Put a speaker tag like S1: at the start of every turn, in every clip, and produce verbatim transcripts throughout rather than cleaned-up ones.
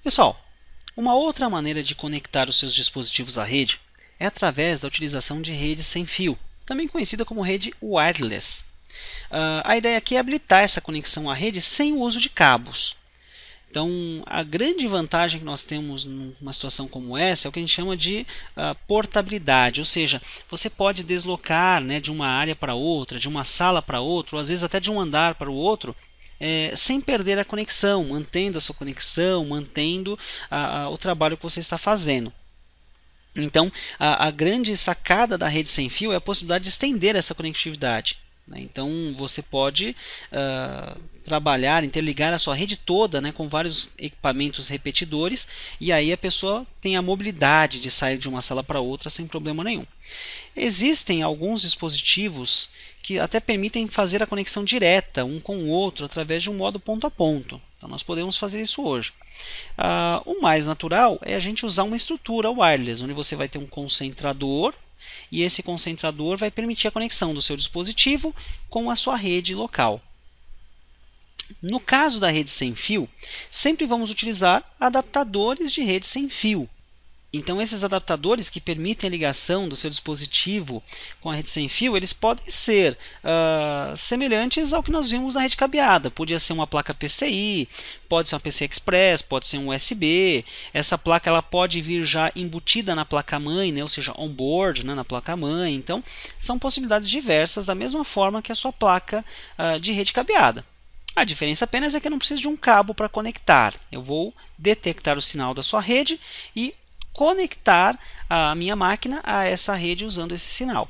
S1: Pessoal, uma outra maneira de conectar os seus dispositivos à rede é através da utilização de rede sem fio, também conhecida como rede wireless. Uh, a ideia aqui é habilitar essa conexão à rede sem o uso de cabos. Então, a grande vantagem que nós temos numa situação como essa é o que a gente chama de uh, portabilidade, ou seja, você pode deslocar, né, de uma área para outra, de uma sala para outra, ou às vezes até de um andar para o outro, é, sem perder a conexão, mantendo a sua conexão, mantendo a, a, o trabalho que você está fazendo. Então, a, a grande sacada da rede sem fio é a possibilidade de estender essa conectividade. Então você pode uh, trabalhar, interligar a sua rede toda, né, com vários equipamentos repetidores, e aí a pessoa tem a mobilidade de sair de uma sala para outra sem problema nenhum. Existem alguns dispositivos que até permitem fazer a conexão direta um com o outro através de um modo ponto a ponto. Então nós podemos fazer isso hoje. Uh, o mais natural é a gente usar uma estrutura wireless, onde você vai ter um concentrador, e esse concentrador vai permitir a conexão do seu dispositivo com a sua rede local. No caso da rede sem fio, sempre vamos utilizar adaptadores de rede sem fio. Então, esses adaptadores que permitem a ligação do seu dispositivo com a rede sem fio, eles podem ser uh, semelhantes ao que nós vimos na rede cabeada. Podia ser uma placa P C I, pode ser uma P C I Express, pode ser um U S B. Essa placa ela pode vir já embutida na placa-mãe, né? Ou seja, on-board, né? Na placa-mãe. Então, são possibilidades diversas, da mesma forma que a sua placa uh, de rede cabeada. A diferença apenas é que eu não preciso de um cabo para conectar. Eu vou detectar o sinal da sua rede e conectar a minha máquina a essa rede usando esse sinal.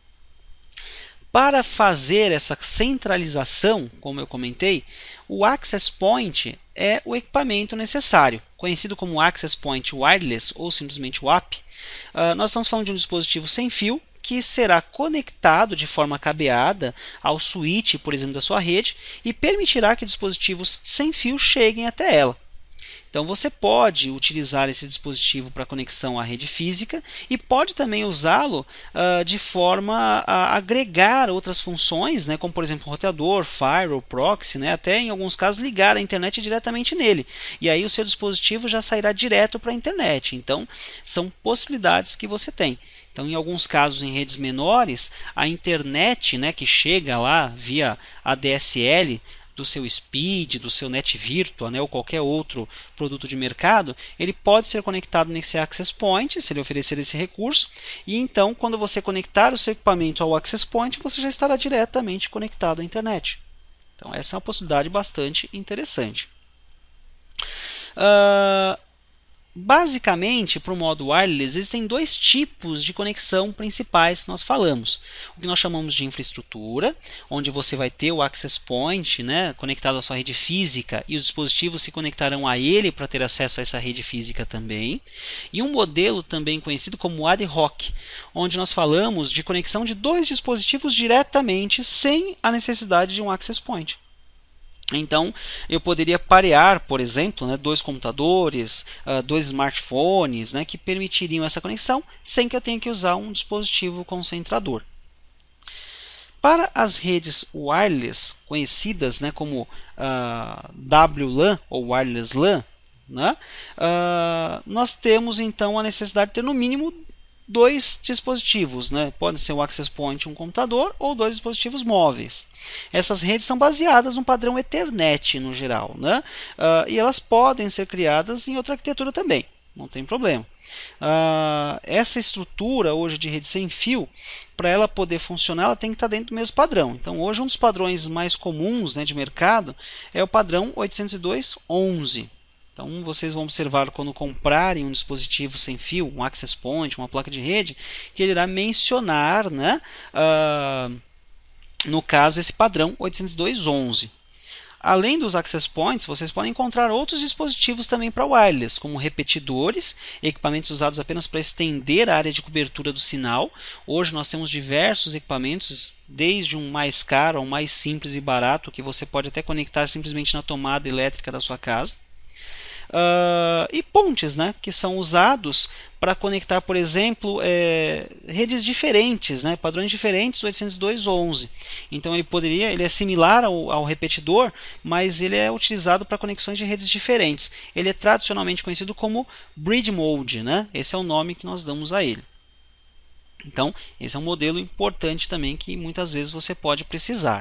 S1: Para fazer essa centralização, como eu comentei, o Access Point é o equipamento necessário, conhecido como Access Point Wireless ou simplesmente W A P. Uh, nós estamos falando de um dispositivo sem fio que será conectado de forma cabeada ao switch, por exemplo, da sua rede, e permitirá que dispositivos sem fio cheguem até ela. Então você pode utilizar esse dispositivo para conexão à rede física e pode também usá-lo uh, de forma a agregar outras funções, né, como por exemplo roteador, firewall, proxy, né, até em alguns casos ligar a internet diretamente nele. E aí o seu dispositivo já sairá direto para a internet. Então são possibilidades que você tem. Então, em alguns casos, em redes menores, a internet, né, que chega lá via A D S L, do seu Speed, do seu NetVirtua, né, ou qualquer outro produto de mercado, ele pode ser conectado nesse Access Point, se ele oferecer esse recurso, e então, quando você conectar o seu equipamento ao Access Point, você já estará diretamente conectado à internet. Então, essa é uma possibilidade bastante interessante. Uh, Basicamente, para o modo wireless, existem dois tipos de conexão principais que nós falamos. O que nós chamamos de infraestrutura, onde você vai ter o access point, né, conectado à sua rede física, e os dispositivos se conectarão a ele para ter acesso a essa rede física também. E um modelo também conhecido como ad hoc, onde nós falamos de conexão de dois dispositivos diretamente, sem a necessidade de um access point. Então, eu poderia parear, por exemplo, né, dois computadores, uh, dois smartphones, né, que permitiriam essa conexão sem que eu tenha que usar um dispositivo concentrador. Para as redes wireless, conhecidas, né, como uh, W LAN ou Wireless LAN, né, uh, nós temos então a necessidade de ter no mínimo dois dispositivos, né? Pode ser um access point, um computador, ou dois dispositivos móveis. Essas redes são baseadas no padrão Ethernet no geral, né? Uh, e elas podem ser criadas em outra arquitetura também, não tem problema. Uh, essa estrutura hoje de rede sem fio, para ela poder funcionar, ela tem que estar dentro do mesmo padrão. Então hoje um dos padrões mais comuns, né, de mercado é o padrão oitocentos e dois ponto onze. Então, vocês vão observar quando comprarem um dispositivo sem fio, um access point, uma placa de rede, que ele irá mencionar, né, uh, no caso, esse padrão oitocentos e dois ponto onze. Além dos access points, vocês podem encontrar outros dispositivos também para wireless, como repetidores, equipamentos usados apenas para estender a área de cobertura do sinal. Hoje nós temos diversos equipamentos, desde um mais caro ao mais simples e barato, que você pode até conectar simplesmente na tomada elétrica da sua casa. uh, e pontes, né, que são usados para conectar, por exemplo, é, redes diferentes, né, padrões diferentes do oitocentos e dois ponto onze. Então ele poderia, ele é similar ao, ao repetidor, mas ele é utilizado para conexões de redes diferentes. Ele é tradicionalmente conhecido como Bridge Mode, né? Esse é o nome que nós damos a ele. Então, esse é um modelo importante também que muitas vezes você pode precisar.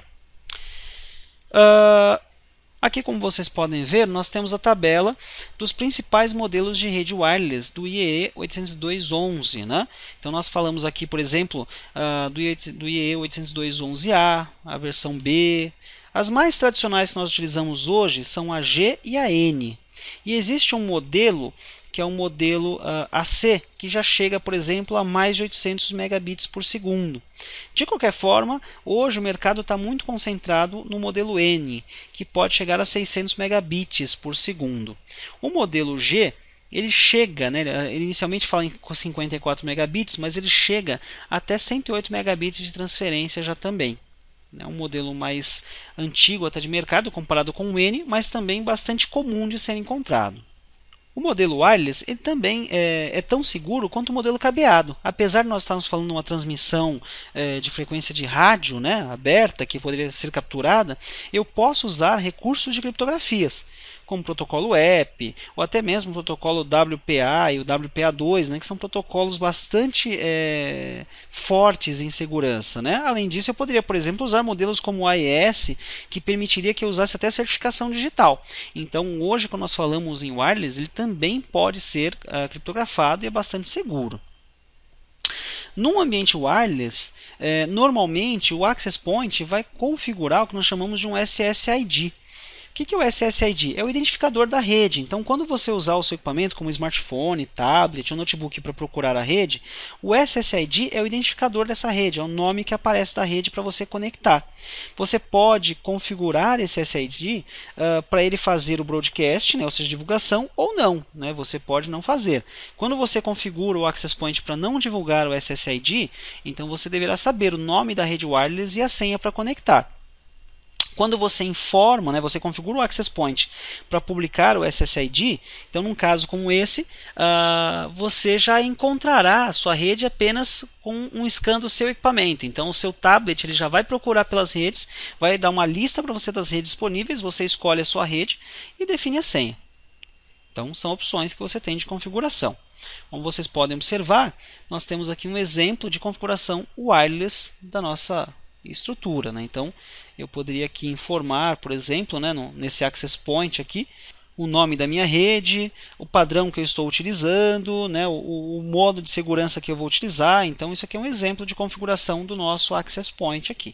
S1: Uh, aqui, como vocês podem ver, nós temos a tabela dos principais modelos de rede wireless do I E E oitocentos e dois ponto onze. Né? Então, nós falamos aqui, por exemplo, uh, do I E E oitocentos e dois ponto onze A, a versão B. As mais tradicionais que nós utilizamos hoje são a G e a N. E existe um modelo que é o modelo uh, A C, que já chega, por exemplo, a mais de oitocentos megabits por segundo. De qualquer forma, hoje o mercado está muito concentrado no modelo N, que pode chegar a seiscentos megabits por segundo. O modelo G, ele chega, né, ele inicialmente fala em cinquenta e quatro megabits, mas ele chega até cento e oito megabits de transferência já também. É um modelo mais antigo até de mercado comparado com o N, mas também bastante comum de ser encontrado. O modelo wireless ele também é, é tão seguro quanto o modelo cabeado. Apesar de nós estarmos falando de uma transmissão é, de frequência de rádio, né, aberta, que poderia ser capturada, eu posso usar recursos de criptografias, como o protocolo E P, ou até mesmo o protocolo W P A e o W P A dois, né, que são protocolos bastante é, fortes em segurança. Né? Além disso, eu poderia, por exemplo, usar modelos como o A E S, que permitiria que eu usasse até certificação digital. Então, hoje, quando nós falamos em wireless, ele também pode ser uh, criptografado e é bastante seguro. Num ambiente wireless, eh, normalmente o Access Point vai configurar o que nós chamamos de um S S I D. O que é o S S I D? É o identificador da rede. Então, quando você usar o seu equipamento como smartphone, tablet ou notebook para procurar a rede, o S S I D é o identificador dessa rede, é o nome que aparece da rede para você conectar. Você pode configurar esse S S I D uh, para ele fazer o broadcast, né, ou seja, divulgação, ou não. Né, você pode não fazer. Quando você configura o Access Point para não divulgar o S S I D, então você deverá saber o nome da rede wireless e a senha para conectar. Quando você informa, né, você configura o Access Point para publicar o S S I D, então num caso como esse, uh, você já encontrará a sua rede apenas com um scan do seu equipamento. Então o seu tablet ele já vai procurar pelas redes, vai dar uma lista para você das redes disponíveis, você escolhe a sua rede e define a senha. Então são opções que você tem de configuração. Como vocês podem observar, nós temos aqui um exemplo de configuração wireless da nossa estrutura. Né? Então eu poderia aqui informar, por exemplo, né, no, nesse Access Point aqui, o nome da minha rede, o padrão que eu estou utilizando, né, o, o modo de segurança que eu vou utilizar. Então isso aqui é um exemplo de configuração do nosso Access Point aqui.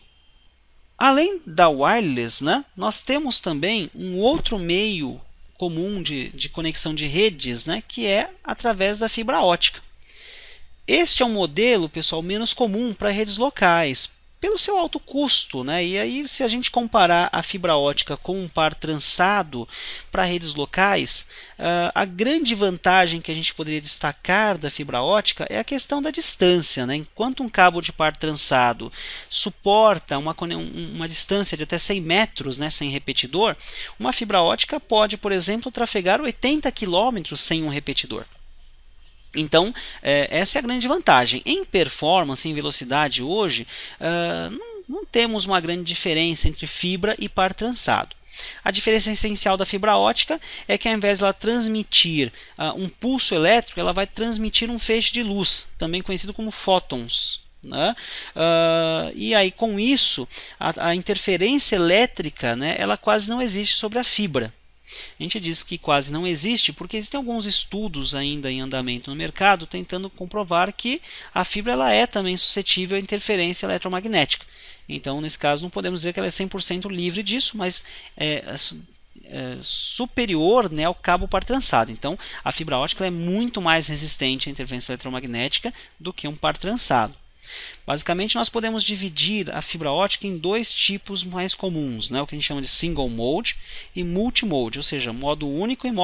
S1: Além da wireless, né, nós temos também um outro meio comum de, de conexão de redes, né, que é através da fibra ótica. Este é um modelo, pessoal, menos comum para redes locais, pelo seu alto custo, né? E aí, se a gente comparar a fibra ótica com um par trançado para redes locais, uh, a grande vantagem que a gente poderia destacar da fibra ótica é a questão da distância. Né? Enquanto um cabo de par trançado suporta uma, uma distância de até cem metros, né, sem repetidor, uma fibra ótica pode, por exemplo, trafegar oitenta quilômetros sem um repetidor. Então, eh, essa é a grande vantagem. Em performance, em velocidade hoje, uh, não, não temos uma grande diferença entre fibra e par trançado. A diferença essencial da fibra ótica é que ao invés de ela transmitir uh, um pulso elétrico, ela vai transmitir um feixe de luz, também conhecido como fótons. Né? Uh, e aí com isso, a, a interferência elétrica, né, ela quase não existe sobre a fibra. A gente diz que quase não existe porque existem alguns estudos ainda em andamento no mercado tentando comprovar que a fibra ela é também suscetível à interferência eletromagnética. Então, nesse caso, não podemos dizer que ela é cem por cento livre disso, mas é, é superior, né, ao cabo par trançado. Então, a fibra ótica é muito mais resistente à interferência eletromagnética do que um par trançado. Basicamente, nós podemos dividir a fibra ótica em dois tipos mais comuns, né? O que a gente chama de single mode e multimode, ou seja, modo único e modo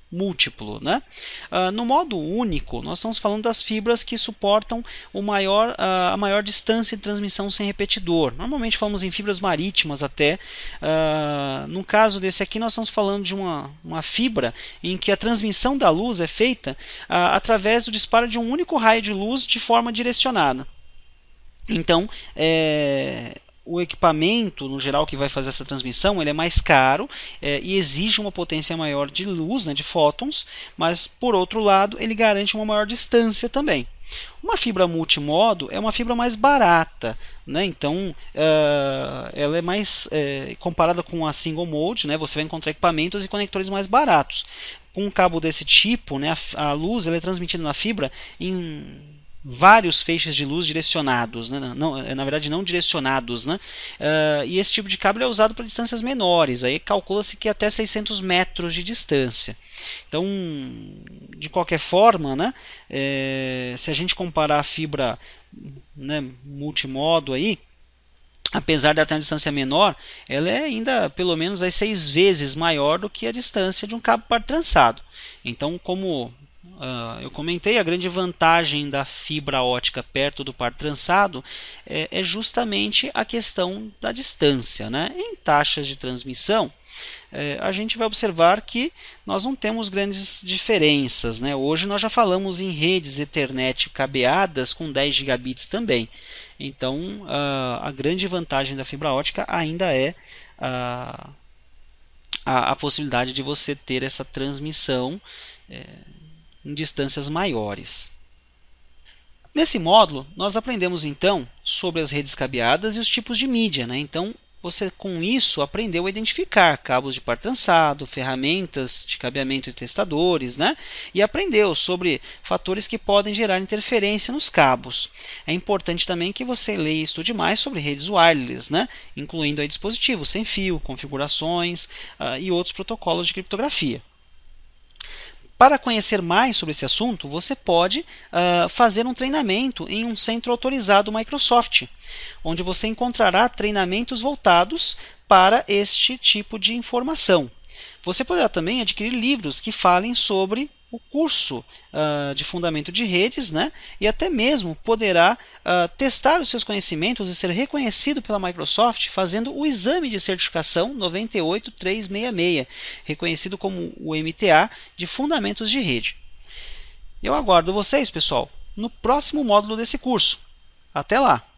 S1: múltiplo, né? Uh, no modo único, nós estamos falando das fibras que suportam o maior, uh, a maior distância de transmissão sem repetidor. Normalmente falamos em fibras marítimas até. Uh, no caso desse aqui, nós estamos falando de uma, uma fibra em que a transmissão da luz é feita uh, através do disparo de um único raio de luz de forma direcionada. Então, é... o equipamento, no geral, que vai fazer essa transmissão, ele é mais caro é, e exige uma potência maior de luz, né, de fótons, mas, por outro lado, ele garante uma maior distância também. Uma fibra multimodo é uma fibra mais barata, né? Então uh, ela é mais uh, comparada com a single mode, né? Você vai encontrar equipamentos e conectores mais baratos. Com um cabo desse tipo, né, a, a luz ela é transmitida na fibra em vários feixes de luz direcionados, né? não, na verdade não direcionados, né? Uh, e esse tipo de cabo é usado para distâncias menores, aí calcula-se que até seiscentos metros de distância. Então, de qualquer forma, né, é, se a gente comparar a fibra, né, multimodo aí, apesar de ela ter uma distância menor, ela é ainda pelo menos aí, seis vezes maior do que a distância de um cabo par trançado. Então, como Uh, eu comentei, a grande vantagem da fibra ótica perto do par trançado é, é justamente a questão da distância, né? Em taxas de transmissão, é, a gente vai observar que nós não temos grandes diferenças, né? Hoje nós já falamos em redes Ethernet cabeadas com dez gigabits também. Então, uh, a grande vantagem da fibra ótica ainda é uh, a, a possibilidade de você ter essa transmissão é, em distâncias maiores. Nesse módulo, nós aprendemos então sobre as redes cabeadas e os tipos de mídia, né? Então, você com isso aprendeu a identificar cabos de par trançado, ferramentas de cabeamento e testadores, né? E aprendeu sobre fatores que podem gerar interferência nos cabos. É importante também que você leia e estude mais sobre redes wireless, né? Incluindo aí dispositivos sem fio, configurações uh, e outros protocolos de criptografia. Para conhecer mais sobre esse assunto, você pode uh, fazer um treinamento em um centro autorizado Microsoft, onde você encontrará treinamentos voltados para este tipo de informação. Você poderá também adquirir livros que falem sobre o curso uh, de fundamento de redes, né? E até mesmo poderá uh, testar os seus conhecimentos e ser reconhecido pela Microsoft fazendo o exame de certificação nove oito três seis seis, reconhecido como o M T A de fundamentos de rede. Eu aguardo vocês, pessoal, no próximo módulo desse curso. Até lá!